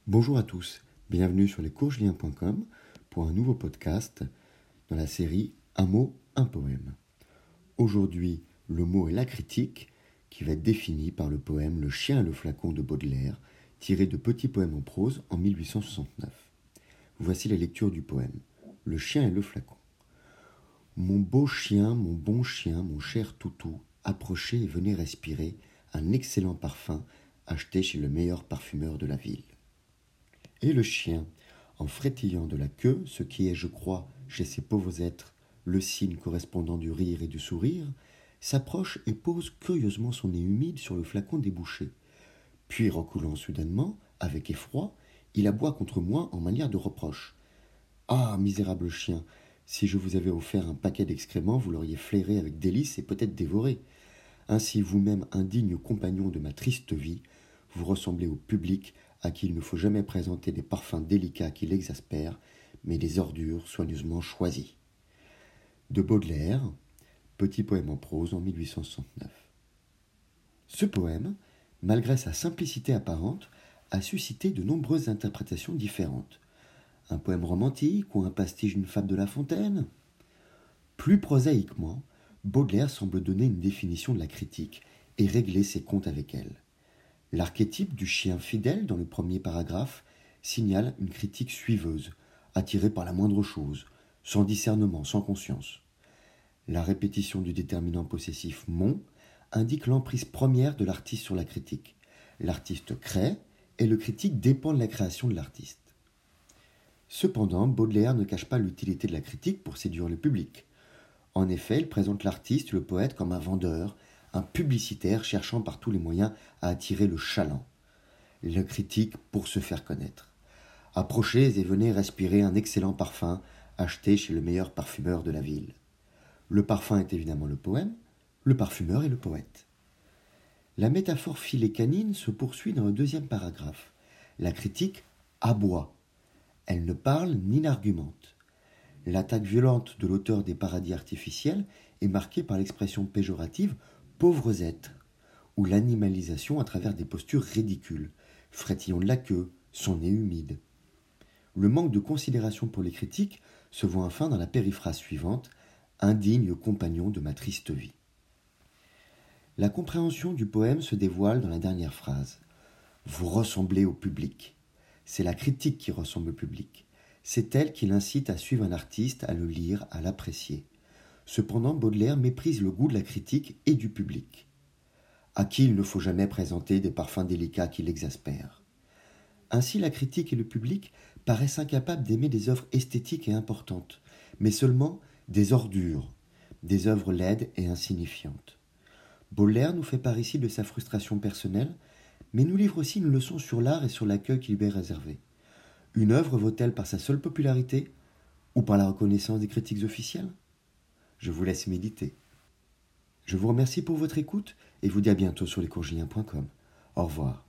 Bonjour à tous, bienvenue sur lescoursjulien.com pour un nouveau podcast dans la série Un mot, un poème. Aujourd'hui, le mot est la critique qui va être défini par le poème Le chien et le flacon de Baudelaire, tiré de Petits poèmes en prose en 1869. Voici la lecture du poème. Le chien et le flacon. Mon beau chien, mon bon chien, mon cher toutou, approchez et venez respirer un excellent parfum acheté chez le meilleur parfumeur de la ville. Et le chien, en frétillant de la queue, ce qui est, je crois, chez ces pauvres êtres, le signe correspondant du rire et du sourire, s'approche et pose curieusement son nez humide sur le flacon débouché. Puis, reculant soudainement, avec effroi, il aboie contre moi en manière de reproche. « Ah, misérable chien, si je vous avais offert un paquet d'excréments, vous l'auriez flairé avec délice et peut-être dévoré. Ainsi, vous-même, indigne compagnon de ma triste vie, vous ressemblez au public à qui il ne faut jamais présenter des parfums délicats qui l'exaspèrent, mais des ordures soigneusement choisies. » De Baudelaire, Petit poème en prose en 1869. Ce poème, malgré sa simplicité apparente, a suscité de nombreuses interprétations différentes. Un poème romantique ou un pastiche d'une fable de La Fontaine ? Plus prosaïquement, Baudelaire semble donner une définition de la critique et régler ses comptes avec elle. L'archétype du chien fidèle dans le premier paragraphe signale une critique suiveuse, attirée par la moindre chose, sans discernement, sans conscience. La répétition du déterminant possessif « mon » indique l'emprise première de l'artiste sur la critique. L'artiste crée et le critique dépend de la création de l'artiste. Cependant, Baudelaire ne cache pas l'utilité de la critique pour séduire le public. En effet, il présente l'artiste, le poète, comme un vendeur, un publicitaire cherchant par tous les moyens à attirer le chaland. Le critique pour se faire connaître. Approchez et venez respirer un excellent parfum acheté chez le meilleur parfumeur de la ville. Le parfum est évidemment le poème, le parfumeur est le poète. La métaphore filet canine se poursuit dans le deuxième paragraphe. La critique aboie. Elle ne parle ni n'argumente. L'attaque violente de l'auteur des paradis artificiels est marquée par l'expression péjorative « pauvres êtres » ou l'animalisation à travers des postures ridicules, frétillant de la queue, son nez humide. Le manque de considération pour les critiques se voit enfin dans la périphrase suivante « indigne compagnon de ma triste vie ». La compréhension du poème se dévoile dans la dernière phrase. Vous ressemblez au public. C'est la critique qui ressemble au public. C'est elle qui l'incite à suivre un artiste, à le lire, à l'apprécier. Cependant, Baudelaire méprise le goût de la critique et du public, à qui il ne faut jamais présenter des parfums délicats qui l'exaspèrent. Ainsi, la critique et le public paraissent incapables d'aimer des œuvres esthétiques et importantes, mais seulement des ordures, des œuvres laides et insignifiantes. Baudelaire nous fait part ici de sa frustration personnelle, mais nous livre aussi une leçon sur l'art et sur l'accueil qui lui est réservé. Une œuvre vaut-elle par sa seule popularité ou par la reconnaissance des critiques officielles ? Je vous laisse méditer. Je vous remercie pour votre écoute et vous dis à bientôt sur lescoursjulien.com. Au revoir.